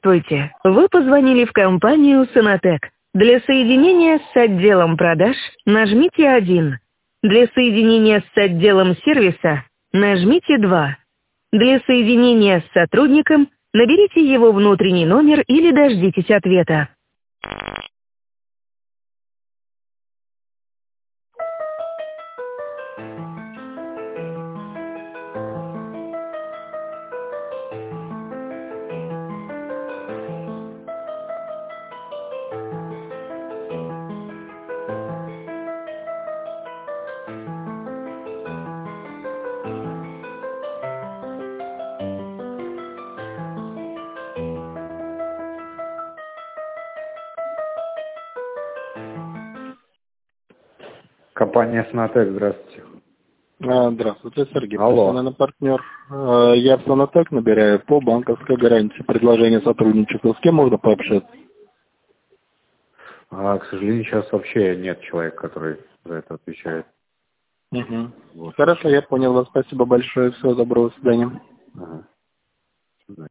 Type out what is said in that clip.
Здравствуйте! Вы позвонили в компанию «Сонатек». Для соединения с отделом продаж нажмите 1. Для соединения с отделом сервиса нажмите 2. Для соединения с сотрудником наберите его внутренний номер или дождитесь ответа. Компания «Сонатек», здравствуйте. Здравствуйте, Сергей. Алло. Профессиональный партнер. Я в «Сонатек» набираю по банковской гарантии предложение сотрудничества. С кем можно пообщаться? К сожалению, сейчас вообще нет человека, который за это отвечает. Угу. Вот. Хорошо, я понял вас. Спасибо большое. Всего доброго. До свидания. Ага.